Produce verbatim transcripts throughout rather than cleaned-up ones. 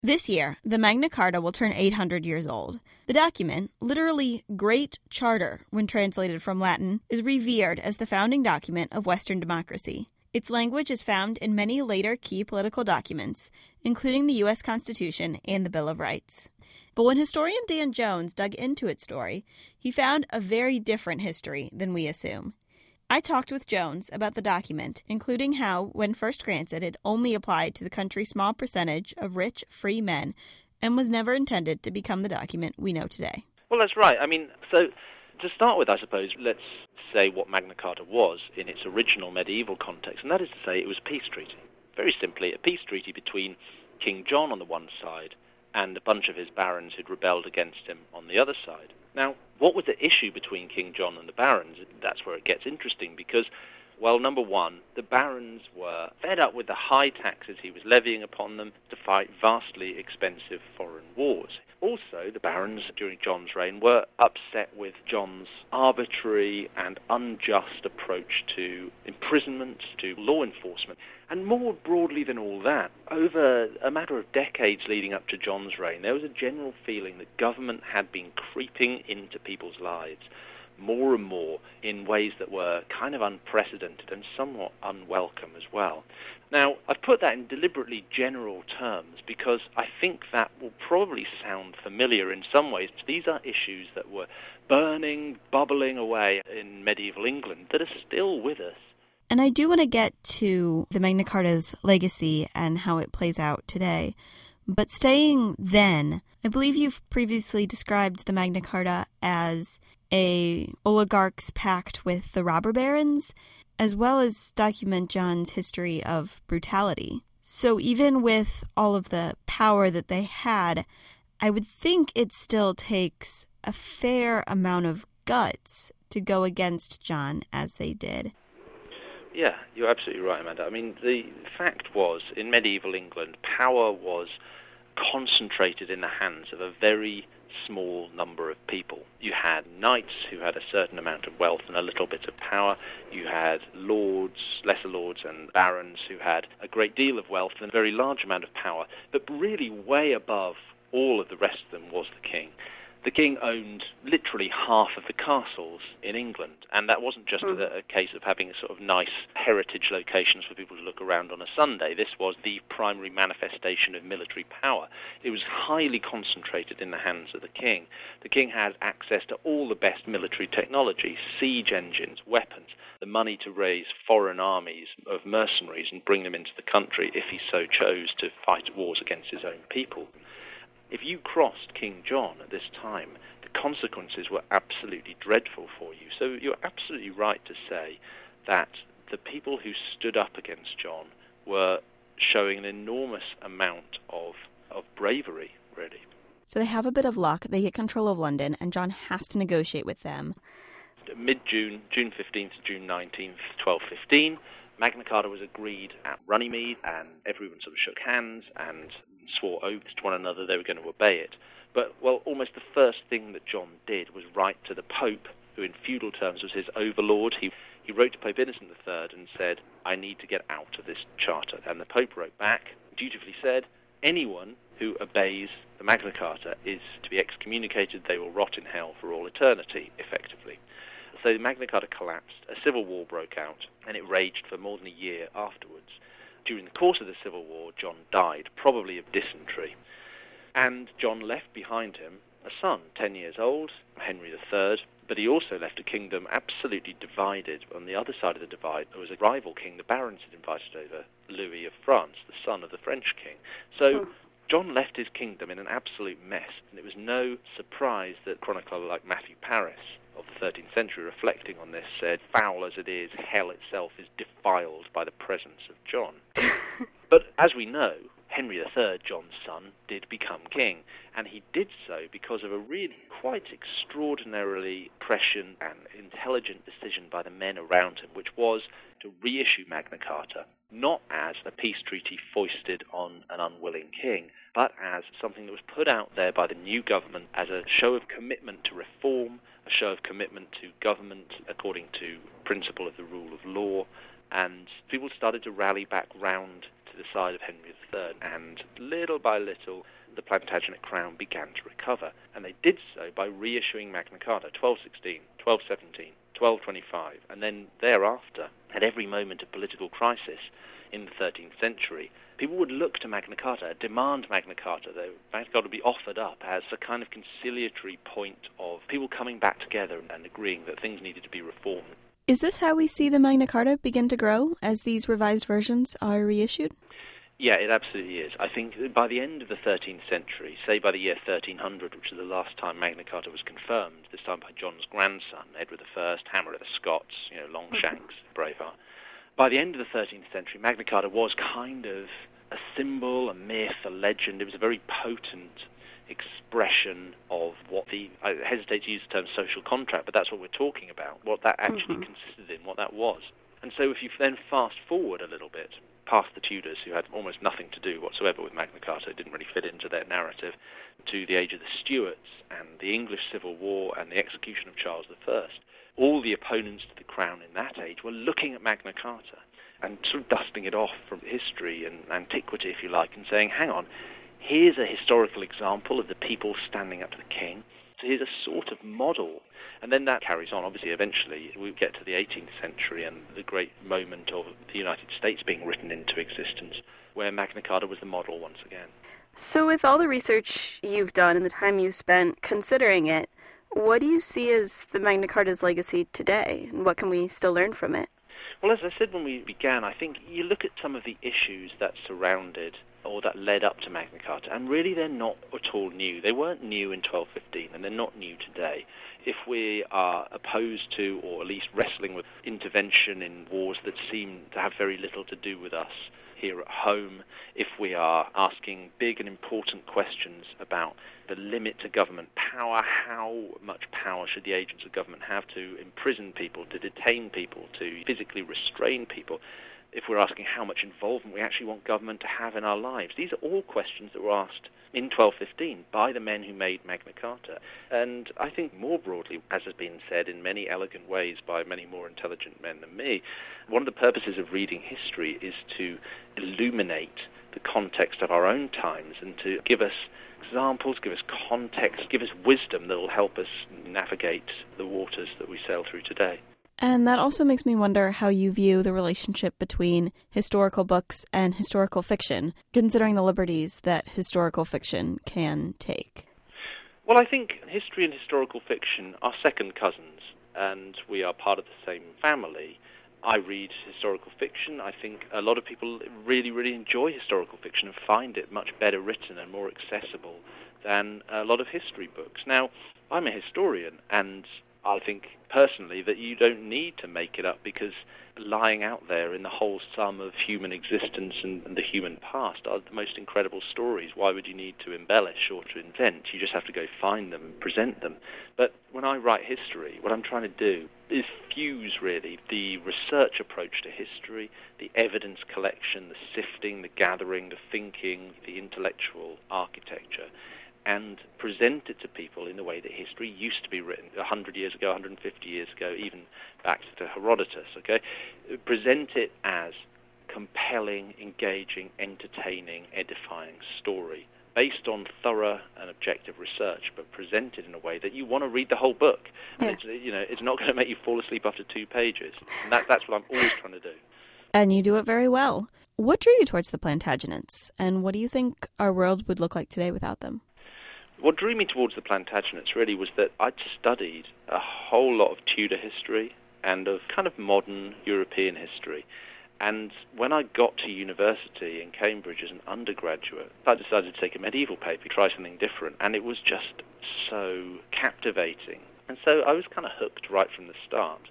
This year, the Magna Carta will turn eight hundred years old. The document, literally Great Charter when translated from Latin, is revered as the founding document of Western democracy. Its language is found in many later key political documents, including the U S Constitution and the Bill of Rights. But when historian Dan Jones dug into its story, he found a very different history than we assume. I talked with Jones about the document, including how, when first granted, it only applied to the country's small percentage of rich, free men, and was never intended to become the document we know today. Well, that's right. I mean, so to start with, I suppose, let's say what Magna Carta was in its original medieval context, and that is to say it was a peace treaty. Very simply, a peace treaty between King John on the one side and a bunch of his barons who'd rebelled against him on the other side. Now, what was the issue between King John and the barons? That's where it gets interesting because, well, number one, the barons were fed up with the high taxes he was levying upon them to fight vastly expensive foreign wars. Also, the barons during John's reign were upset with John's arbitrary and unjust approach to imprisonment, to law enforcement. And more broadly than all that, over a matter of decades leading up to John's reign, there was a general feeling that government had been creeping into people's lives more and more in ways that were kind of unprecedented and somewhat unwelcome as well. Now, I've put that in deliberately general terms because I think that will probably sound familiar in some ways. These are issues that were burning, bubbling away in medieval England that are still with us. And I do want to get to the Magna Carta's legacy and how it plays out today. But staying then, I believe you've previously described the Magna Carta as a oligarch's pact with the robber barons, as well as document John's history of brutality. So even with all of the power that they had, I would think it still takes a fair amount of guts to go against John as they did. Yeah, you're absolutely right, Amanda. I mean, the fact was, in medieval England, power was concentrated in the hands of a very small number of people. You had knights who had a certain amount of wealth and a little bit of power. You had lords, lesser lords and barons who had a great deal of wealth and a very large amount of power. But really way above all of the rest of them was the king. The king owned literally half of the castles in England, and that wasn't just mm. a, a case of having a sort of nice heritage locations for people to look around on a Sunday. This was the primary manifestation of military power. It was highly concentrated in the hands of the king. The king had access to all the best military technology, siege engines, weapons, the money to raise foreign armies of mercenaries and bring them into the country if he so chose to fight wars against his own people. If you crossed King John at this time, the consequences were absolutely dreadful for you. So you're absolutely right to say that the people who stood up against John were showing an enormous amount of, of bravery, really. So they have a bit of luck. They get control of London, and John has to negotiate with them. Mid-June, June fifteenth to June nineteenth, twelve fifteen, Magna Carta was agreed at Runnymede, and everyone sort of shook hands and swore oaths to one another they were going to obey it. But, well, almost the first thing that John did was write to the Pope, who in feudal terms was his overlord. He he wrote to Pope Innocent the Third and said, I need to get out of this charter. And the Pope wrote back, dutifully said, anyone who obeys the Magna Carta is to be excommunicated. They will rot in hell for all eternity, effectively. So the Magna Carta collapsed, a civil war broke out, and it raged for more than a year afterwards. During the course of the Civil War, John died, probably of dysentery. And John left behind him a son, ten years old, Henry the Third, but he also left a kingdom absolutely divided. On the other side of the divide, there was a rival king the barons had invited over, Louis of France, the son of the French king. So John left his kingdom in an absolute mess, and it was no surprise that a chronicler like Matthew Paris of the thirteenth century, reflecting on this, said, foul as it is, hell itself is defiled by the presence of John. But as we know, Henry the Third, John's son, did become king, and he did so because of a really quite extraordinarily prescient and intelligent decision by the men around him, which was to reissue Magna Carta, not as a peace treaty foisted on an unwilling king, but as something that was put out there by the new government as a show of commitment to reform, a show of commitment to government according to principle of the rule of law, and people started to rally back round to the side of Henry the Third, and little by little the Plantagenet crown began to recover. And they did so by reissuing Magna Carta, twelve sixteen, twelve seventeen, twelve twenty-five, and then thereafter, at every moment of political crisis in the thirteenth century, people would look to Magna Carta, demand Magna Carta. Though Magna Carta would be offered up as a kind of conciliatory point of people coming back together and agreeing that things needed to be reformed. Is this how we see the Magna Carta begin to grow as these revised versions are reissued? Yeah, it absolutely is. I think by the end of the thirteenth century, say by the year thirteen hundred, which is the last time Magna Carta was confirmed, this time by John's grandson, Edward the First, Hammer of the Scots, you know, Longshanks, Braveheart. By the end of the thirteenth century, Magna Carta was kind of a symbol, a myth, a legend. It was a very potent expression of what the, I hesitate to use the term social contract, but that's what we're talking about, what that actually mm-hmm. consisted in, what that was. And so if you then fast forward a little bit, past the Tudors, who had almost nothing to do whatsoever with Magna Carta, it didn't really fit into their narrative, to the age of the Stuarts and the English Civil War and the execution of Charles the First, all the opponents to the crown in that age were looking at Magna Carta and sort of dusting it off from history and antiquity, if you like, and saying, hang on, here's a historical example of the people standing up to the king. So here's a sort of model. And then that carries on. Obviously, eventually, we get to the eighteenth century and the great moment of the United States being written into existence, where Magna Carta was the model once again. So with all the research you've done and the time you've spent considering it, what do you see as the Magna Carta's legacy today, and what can we still learn from it? Well, as I said when we began, I think you look at some of the issues that surrounded or that led up to Magna Carta, and really they're not at all new. They weren't new in twelve fifteen, and they're not new today. If we are opposed to, or at least wrestling with, intervention in wars that seem to have very little to do with us here at home, if we are asking big and important questions about the limit to government power, how much power should the agents of government have to imprison people, to detain people, to physically restrain people, if we're asking how much involvement we actually want government to have in our lives. These are all questions that were asked in twelve fifteen by the men who made Magna Carta. And I think more broadly, as has been said in many elegant ways by many more intelligent men than me, one of the purposes of reading history is to illuminate the context of our own times and to give us examples, give us context, give us wisdom that will help us navigate the waters that we sail through today. And that also makes me wonder how you view the relationship between historical books and historical fiction, considering the liberties that historical fiction can take. Well, I think history and historical fiction are second cousins, and we are part of the same family. I read historical fiction. I think a lot of people really, really enjoy historical fiction and find it much better written and more accessible than a lot of history books. Now, I'm a historian, and I think personally that you don't need to make it up, because lying out there in the whole sum of human existence and, and the human past are the most incredible stories. Why would you need to embellish or to invent? You just have to go find them and present them. But when I write history, what I'm trying to do is fuse really the research approach to history, the evidence collection, the sifting, the gathering, the thinking, the intellectual architecture, and present it to people in the way that history used to be written one hundred years ago, one hundred fifty years ago, even back to Herodotus, okay? Present it as compelling, engaging, entertaining, edifying story based on thorough and objective research, but presented in a way that you want to read the whole book. Yeah. And it's, you know, it's not going to make you fall asleep after two pages. And that, that's what I'm always trying to do. And you do it very well. What drew you towards the Plantagenets, and what do you think our world would look like today without them? What drew me towards the Plantagenets really was that I'd studied a whole lot of Tudor history and of kind of modern European history. And when I got to university in Cambridge as an undergraduate, I decided to take a medieval paper, try something different, and it was just so captivating. And so I was kind of hooked right from the start.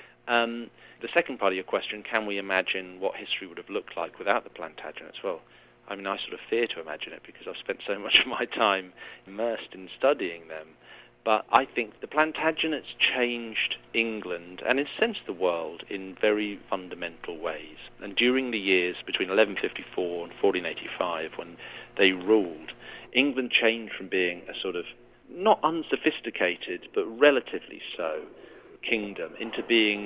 Um, the second part of your question, can we imagine what history would have looked like without the Plantagenets? Well, I mean, I sort of fear to imagine it because I've spent so much of my time immersed in studying them. But I think the Plantagenets changed England, and in a sense the world, in very fundamental ways. And during the years between eleven fifty-four and fourteen eighty-five, when they ruled, England changed from being a sort of not unsophisticated, but relatively so, kingdom into being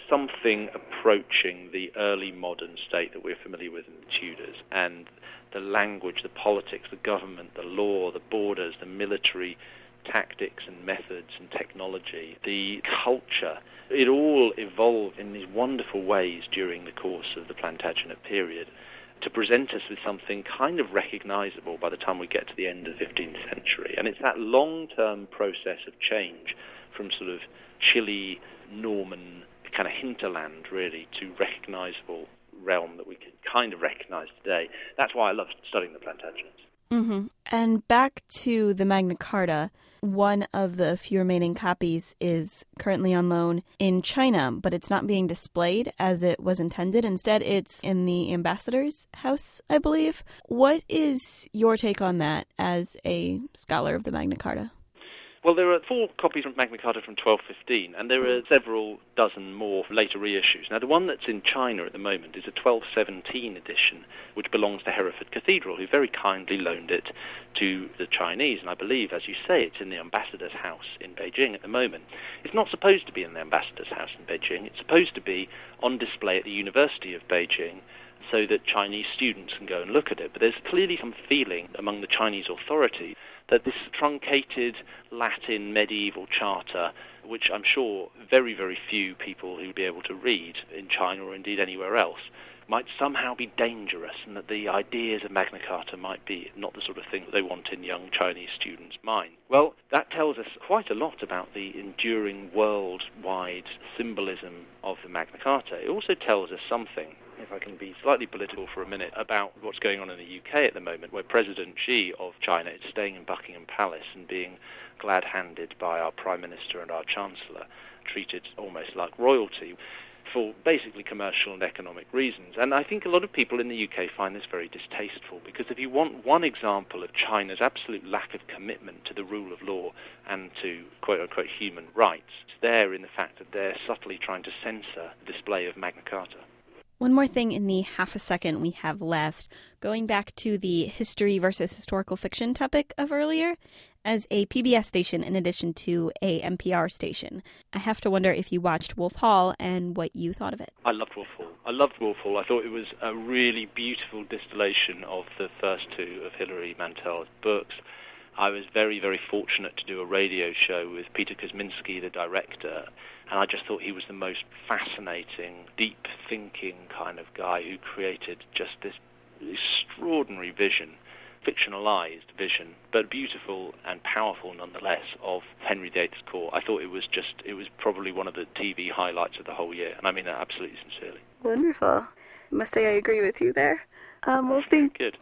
something approaching the early modern state that we're familiar with in the Tudors, and the language, the politics, the government, the law, the borders, the military tactics and methods and technology, the culture, it all evolved in these wonderful ways during the course of the Plantagenet period to present us with something kind of recognizable by the time we get to the end of the fifteenth century. And it's that long-term process of change from sort of chilly Norman kind of hinterland, really, to recognizable realm that we can kind of recognize today. That's why I love studying the Plantagenets. Mm-hmm. And back to the Magna Carta, one of the few remaining copies is currently on loan in China, but it's not being displayed as it was intended. Instead, it's in the ambassador's house, I believe. What is your take on that as a scholar of the Magna Carta? Well, there are four copies of Magna Carta from twelve fifteen, and there are several dozen more later reissues. Now, the one that's in China at the moment is a twelve seventeen edition, which belongs to Hereford Cathedral, who very kindly loaned it to the Chinese. And I believe, as you say, it's in the ambassador's house in Beijing at the moment. It's not supposed to be in the ambassador's house in Beijing. It's supposed to be on display at the University of Beijing, so that Chinese students can go and look at it. But there's clearly some feeling among the Chinese authorities that this truncated Latin medieval charter, which I'm sure very, very few people who would be able to read in China or indeed anywhere else, might somehow be dangerous, and that the ideas of Magna Carta might be not the sort of thing that they want in young Chinese students' minds. Well, that tells us quite a lot about the enduring worldwide symbolism of the Magna Carta. It also tells us something, if I can be slightly political for a minute, about what's going on in the U K at the moment, where President Xi of China is staying in Buckingham Palace and being glad-handed by our Prime Minister and our Chancellor, treated almost like royalty, for basically commercial and economic reasons. And I think a lot of people in the U K find this very distasteful, because if you want one example of China's absolute lack of commitment to the rule of law and to quote-unquote human rights, it's there in the fact that they're subtly trying to censor the display of Magna Carta. One more thing in the half a second we have left, going back to the history versus historical fiction topic of earlier, as a P B S station in addition to a N P R station, I have to wonder if you watched Wolf Hall and what you thought of it. I loved Wolf Hall. I loved Wolf Hall. I thought it was a really beautiful distillation of the first two of Hilary Mantel's books. I was very, very fortunate to do a radio show with Peter Kosminski, the director, and I just thought he was the most fascinating, deep-thinking kind of guy who created just this extraordinary vision, fictionalized vision, but beautiful and powerful nonetheless, of Henry the Eighth's court. I thought it was just, it was probably one of the T V highlights of the whole year, and I mean that absolutely sincerely. Wonderful. I must say I agree with you there. Um, well, thank, Good.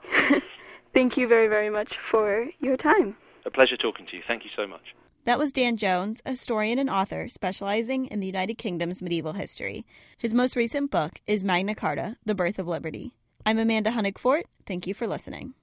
Thank you very, very much for your time. A pleasure talking to you. Thank you so much. That was Dan Jones, a historian and author specializing in the United Kingdom's medieval history. His most recent book is Magna Carta, The Birth of Liberty. I'm Amanda Honigfort. Thank you for listening.